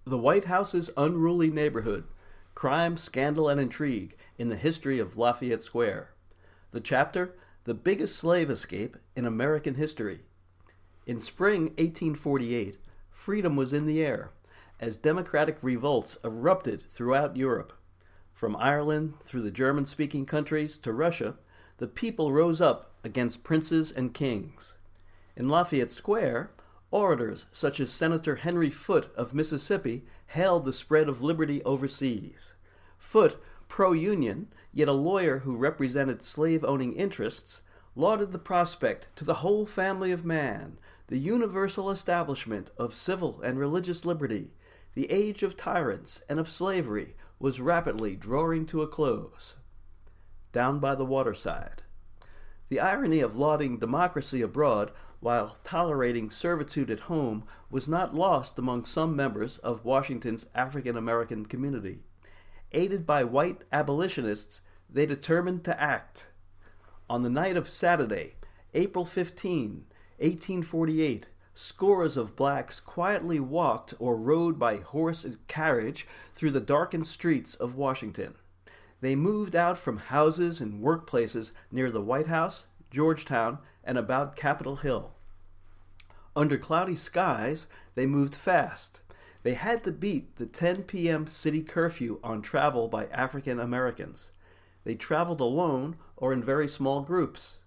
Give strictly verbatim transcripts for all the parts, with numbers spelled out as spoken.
The White House's Unruly Neighborhood: Crime, Scandal, and Intrigue in the History of Lafayette Square. The chapter, The Biggest Slave Escape in American History. In spring eighteen forty-eight, freedom was in the air, as democratic revolts erupted throughout Europe. From Ireland through the German-speaking countries to Russia, the people rose up against princes and kings. In Lafayette Square, orators such as Senator Henry Foote of Mississippi hailed the spread of liberty overseas. Foote, pro-union, yet a lawyer who represented slave-owning interests, lauded the prospect to the whole family of man, the universal establishment of civil and religious liberty. The age of tyrants and of slavery was rapidly drawing to a close. Down by the waterside. The irony of lauding democracy abroad while tolerating servitude at home was not lost among some members of Washington's African-American community. Aided by white abolitionists, they determined to act. On the night of Saturday, April fifteenth, eighteen forty-eight, scores of blacks quietly walked or rode by horse and carriage through the darkened streets of Washington. They moved out from houses and workplaces near the White House, Georgetown, and about Capitol Hill. Under cloudy skies, they moved fast. They had to beat the ten p.m. city curfew on travel by African Americans. They traveled alone or in very small groups.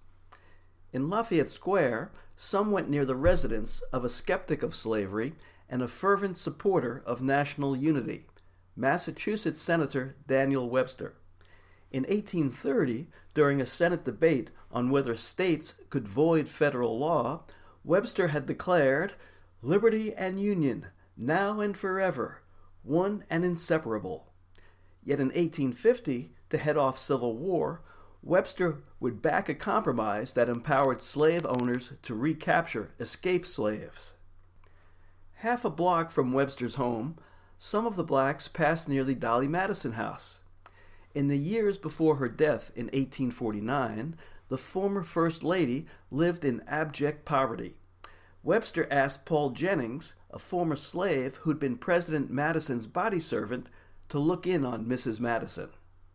In Lafayette Square, some went near the residence of a skeptic of slavery and a fervent supporter of national unity, Massachusetts Senator Daniel Webster. In eighteen thirty, during a Senate debate on whether states could void federal law, Webster had declared, "Liberty and union, now and forever, one and inseparable." Yet in eighteen fifty, to head off civil war, Webster would back a compromise that empowered slave owners to recapture escaped slaves. Half a block from Webster's home, some of the blacks passed near the Dolly Madison House. In the years before her death in eighteen forty-nine, the former First Lady lived in abject poverty. Webster asked Paul Jennings, a former slave who'd been President Madison's body servant, to look in on Missus Madison.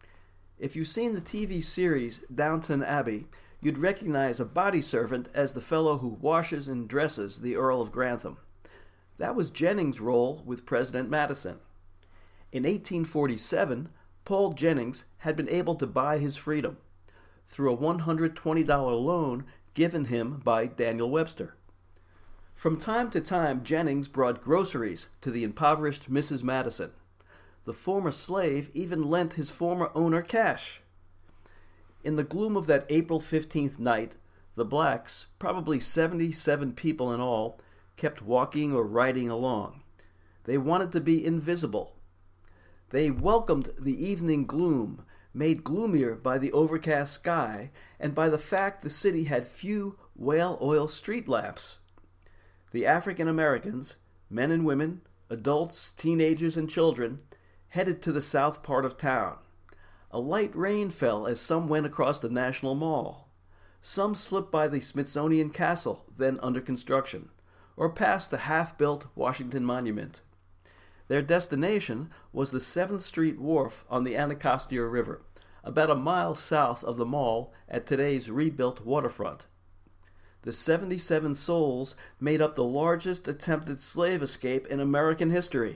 If you've seen the T V series Downton Abbey, you'd recognize a body servant as the fellow who washes and dresses the Earl of Grantham. That was Jennings' role with President Madison. In eighteen forty-seven, Paul Jennings had been able to buy his freedom through a one hundred twenty dollars loan given him by Daniel Webster. From time to time, Jennings brought groceries to the impoverished Missus Madison. The former slave even lent his former owner cash. In the gloom of that April fifteenth night, the blacks, probably seventy-seven people in all, kept walking or riding along. They wanted to be invisible. They welcomed the evening gloom, made gloomier by the overcast sky and by the fact the city had few whale oil street lamps. The African Americans, men and women, adults, teenagers, and children, headed to the south part of town. A light rain fell as some went across the National Mall. Some slipped by the Smithsonian Castle, then under construction, or past the half-built Washington Monument. Their destination was the seventh Street Wharf on the Anacostia River, about a mile south of the mall at today's rebuilt waterfront. The seventy-seven souls made up the largest attempted slave escape in American history.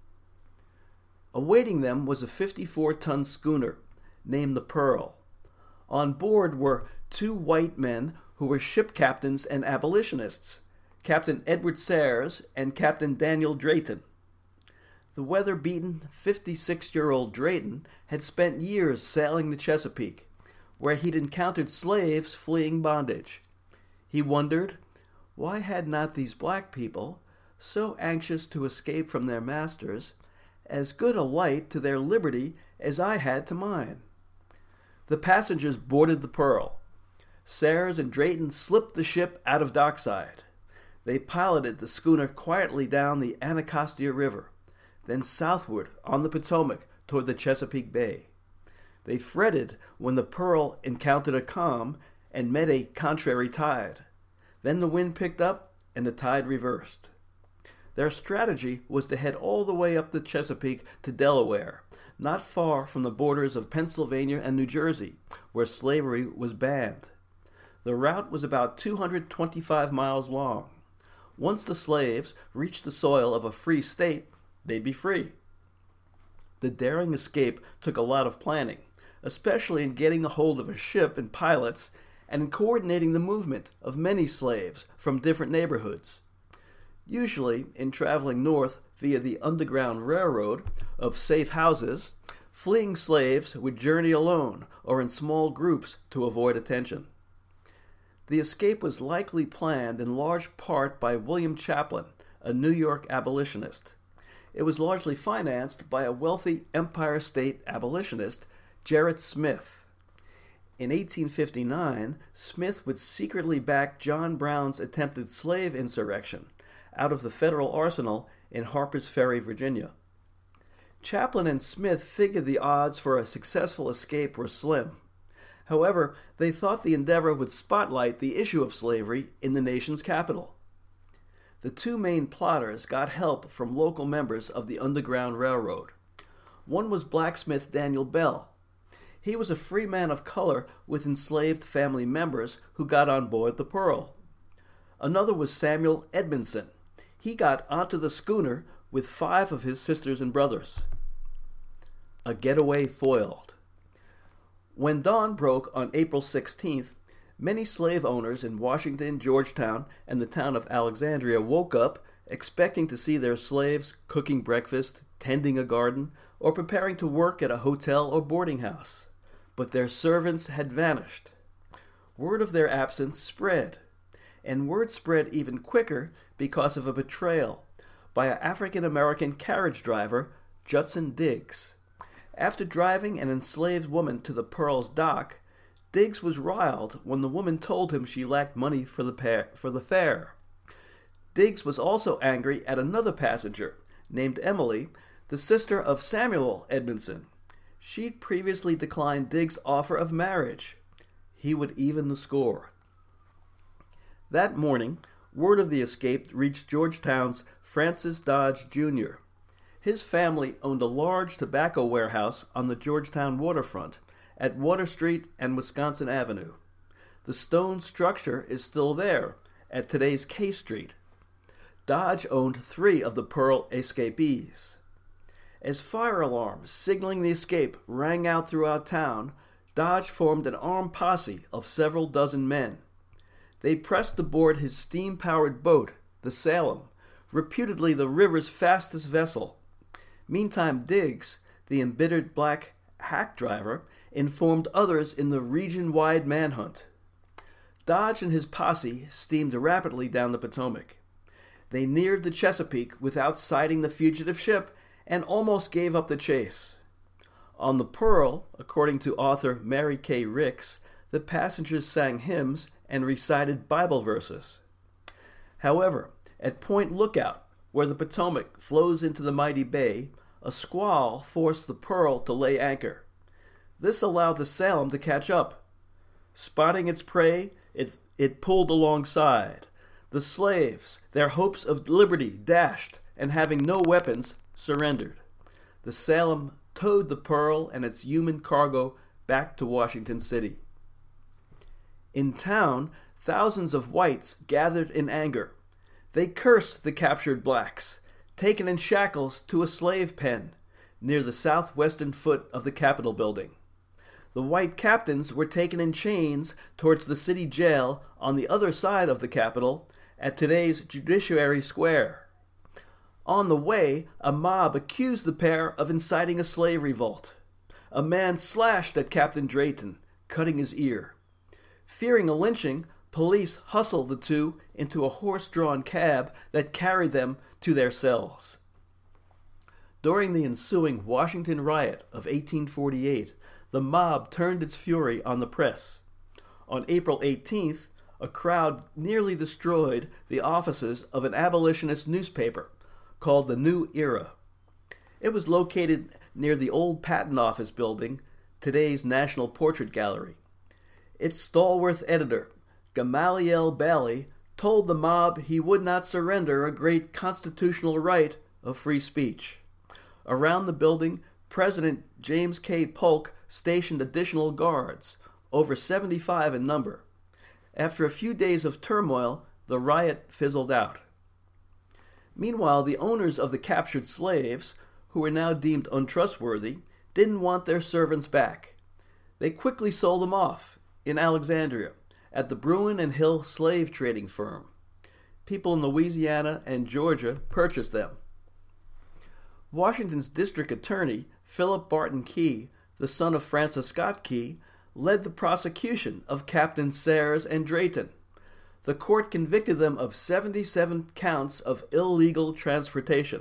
Awaiting them was a fifty-four ton schooner named the Pearl. On board were two white men who were ship captains and abolitionists, Captain Edward Sayres and Captain Daniel Drayton. The weather-beaten fifty-six-year-old Drayton had spent years sailing the Chesapeake, where he'd encountered slaves fleeing bondage. He wondered, why had not these black people, so anxious to escape from their masters, as good a light to their liberty as I had to mine? The passengers boarded the Pearl. Sayres and Drayton slipped the ship out of dockside. They piloted the schooner quietly down the Anacostia River, then southward on the Potomac toward the Chesapeake Bay. They fretted when the Pearl encountered a calm and met a contrary tide. Then the wind picked up and the tide reversed. Their strategy was to head all the way up the Chesapeake to Delaware, not far from the borders of Pennsylvania and New Jersey, where slavery was banned. The route was about two hundred twenty-five miles long. Once the slaves reached the soil of a free state, they'd be free. The daring escape took a lot of planning, especially in getting a hold of a ship and pilots, and in coordinating the movement of many slaves from different neighborhoods. Usually, in traveling north via the Underground Railroad of safe houses, fleeing slaves would journey alone or in small groups to avoid attention. The escape was likely planned in large part by William Chaplin, a New York abolitionist. It was largely financed by a wealthy Empire State abolitionist, Gerrit Smith. In eighteen fifty-nine, Smith would secretly back John Brown's attempted slave insurrection out of the federal arsenal in Harper's Ferry, Virginia. Chaplin and Smith figured the odds for a successful escape were slim. However, they thought the endeavor would spotlight the issue of slavery in the nation's capital. The two main plotters got help from local members of the Underground Railroad. One was blacksmith Daniel Bell. He was a free man of color with enslaved family members who got on board the Pearl. Another was Samuel Edmondson. He got onto the schooner with five of his sisters and brothers. A getaway foiled. When dawn broke on April sixteenth, many slave owners in Washington, Georgetown, and the town of Alexandria woke up expecting to see their slaves cooking breakfast, tending a garden, or preparing to work at a hotel or boarding house. But their servants had vanished. Word of their absence spread, and word spread even quicker because of a betrayal by an African-American carriage driver, Judson Diggs. After driving an enslaved woman to the Pearl's dock, Diggs was riled when the woman told him she lacked money for the, pair, for the fare. Diggs was also angry at another passenger, named Emily, the sister of Samuel Edmondson. She'd previously declined Diggs' offer of marriage. He would even the score. That morning, word of the escape reached Georgetown's Francis Dodge Junior His family owned a large tobacco warehouse on the Georgetown waterfront at Water Street and Wisconsin Avenue. The stone structure is still there at today's K Street. Dodge owned three of the Pearl escapees. As fire alarms signaling the escape rang out throughout town, Dodge formed an armed posse of several dozen men. They pressed aboard his steam-powered boat, the Salem, reputedly the river's fastest vessel. Meantime, Diggs, the embittered black hack driver, informed others in the region-wide manhunt. Dodge and his posse steamed rapidly down the Potomac. They neared the Chesapeake without sighting the fugitive ship and almost gave up the chase. On the Pearl, according to author Mary Kay Ricks, the passengers sang hymns and recited Bible verses. However, at Point Lookout, where the Potomac flows into the mighty bay, a squall forced the Pearl to lay anchor. This allowed the Salem to catch up. Spotting its prey, it, it pulled alongside. The slaves, their hopes of liberty dashed, and having no weapons, surrendered. The Salem towed the Pearl and its human cargo back to Washington City. In town, thousands of whites gathered in anger. They cursed the captured blacks, taken in shackles to a slave pen near the southwestern foot of the Capitol building. The white captains were taken in chains towards the city jail on the other side of the Capitol at today's Judiciary Square. On the way, a mob accused the pair of inciting a slave revolt. A man slashed at Captain Drayton, cutting his ear. Fearing a lynching, police hustled the two into a horse-drawn cab that carried them to their cells. During the ensuing Washington riot of eighteen forty-eight, the mob turned its fury on the press. On April eighteenth, a crowd nearly destroyed the offices of an abolitionist newspaper called The New Era. It was located near the old Patent Office building, today's National Portrait Gallery. Its stalwart editor, Gamaliel Bailey, told the mob he would not surrender a great constitutional right of free speech. Around the building, President James K. Polk stationed additional guards, over seventy-five in number. After a few days of turmoil, the riot fizzled out. Meanwhile, the owners of the captured slaves, who were now deemed untrustworthy, didn't want their servants back. They quickly sold them off in Alexandria at the Bruin and Hill slave trading firm. People in Louisiana and Georgia purchased them. Washington's district attorney, Philip Barton Key, the son of Francis Scott Key, led the prosecution of Captain Sayres and Drayton. The court convicted them of seventy-seven counts of illegal transportation.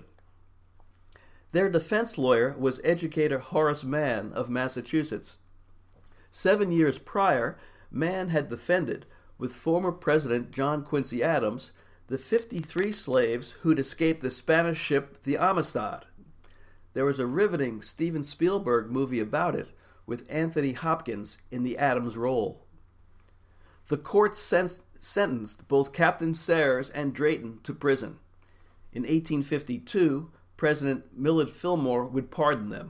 Their defense lawyer was educator Horace Mann of Massachusetts. Seven years prior, Mann had defended, with former President John Quincy Adams, the fifty-three slaves who'd escaped the Spanish ship the Amistad. There was a riveting Steven Spielberg movie about it, with Anthony Hopkins in the Adams role. The court sen- sentenced both Captain Sayres and Drayton to prison. In eighteen fifty-two, President Millard Fillmore would pardon them.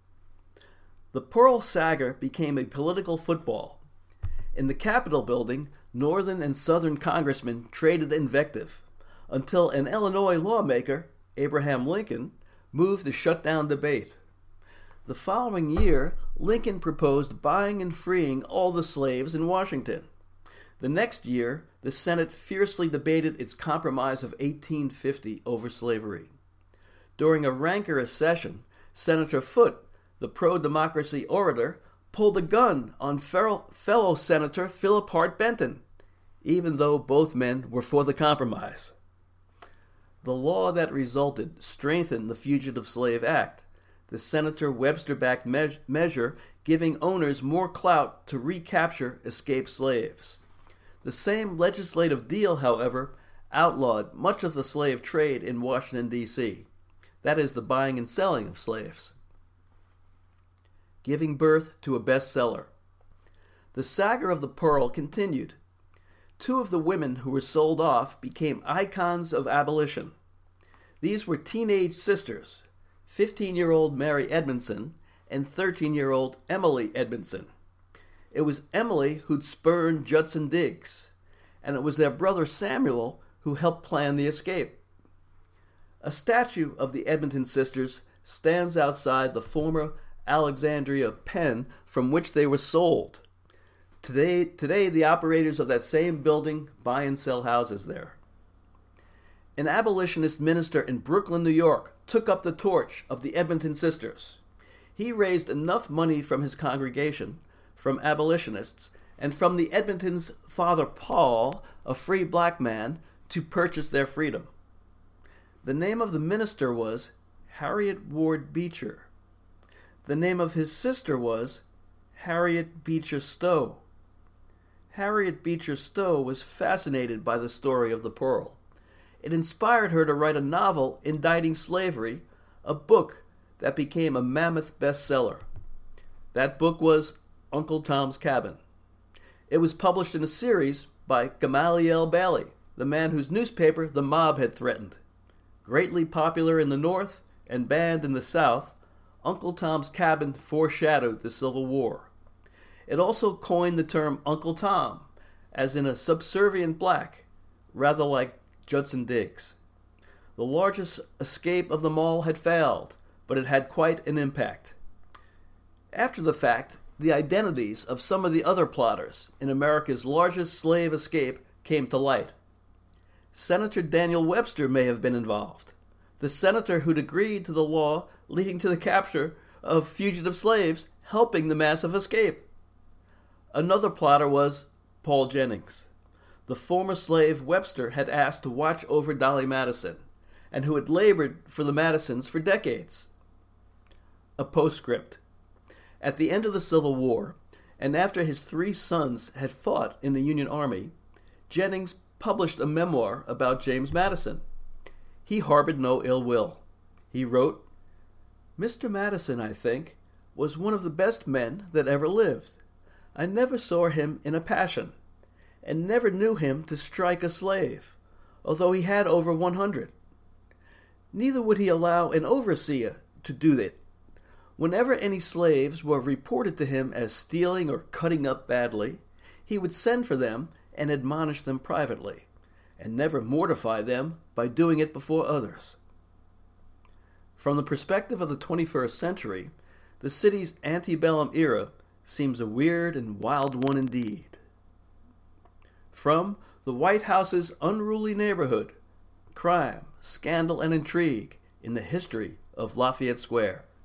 The Pearl Saga became a political football. In the Capitol building, Northern and Southern congressmen traded invective, until an Illinois lawmaker, Abraham Lincoln, moved to shut down debate. The following year, Lincoln proposed buying and freeing all the slaves in Washington. The next year, the Senate fiercely debated its Compromise of eighteen fifty over slavery. During a rancorous session, Senator Foote, the pro-democracy orator, pulled a gun on fellow Senator Philip Hart Benton, even though both men were for the compromise. The law that resulted strengthened the Fugitive Slave Act, the Senator Webster-backed me- measure giving owners more clout to recapture escaped slaves. The same legislative deal, however, outlawed much of the slave trade in Washington, D C That is, the buying and selling of slaves. Giving birth to a bestseller. The saga of the Pearl continued. Two of the women who were sold off became icons of abolition. These were teenage sisters, fifteen-year-old Mary Edmondson and thirteen-year-old Emily Edmondson. It was Emily who'd spurned Judson Diggs, and it was their brother Samuel who helped plan the escape. A statue of the Edmonton sisters stands outside the former Alexandria pen from which they were sold. Today, today, the operators of that same building buy and sell houses there. An abolitionist minister in Brooklyn, New York, took up the torch of the Edmonton sisters. He raised enough money from his congregation, from abolitionists, and from the Edmontons' Father Paul, a free black man, to purchase their freedom. The name of the minister was Harriet Ward Beecher. The name of his sister was Harriet Beecher Stowe. Harriet Beecher Stowe was fascinated by the story of the Pearl. It inspired her to write a novel indicting slavery, a book that became a mammoth bestseller. That book was Uncle Tom's Cabin. It was published in a series by Gamaliel Bailey, the man whose newspaper the mob had threatened. Greatly popular in the North and banned in the South, Uncle Tom's Cabin foreshadowed the Civil War. It also coined the term Uncle Tom, as in a subservient black, rather like Judson Diggs. The largest escape of them all had failed, but it had quite an impact. After the fact, the identities of some of the other plotters in America's largest slave escape came to light. Senator Daniel Webster may have been involved, the senator who'd agreed to the law leading to the capture of fugitive slaves, helping the massive escape. Another plotter was Paul Jennings, the former slave Webster had asked to watch over Dolly Madison, and who had labored for the Madisons for decades. A postscript. At the end of the Civil War, and after his three sons had fought in the Union Army, Jennings published a memoir about James Madison. He harbored no ill will. He wrote, "Mister Madison, I think, was one of the best men that ever lived. I never saw him in a passion, and never knew him to strike a slave, although he had over one hundred. Neither would he allow an overseer to do it. Whenever any slaves were reported to him as stealing or cutting up badly, he would send for them and admonish them privately, and never mortify them by doing it before others. From the perspective of the twenty-first century, the city's antebellum era seems a weird and wild one indeed. From the White House's unruly neighborhood, crime, scandal, and intrigue in the history of Lafayette Square.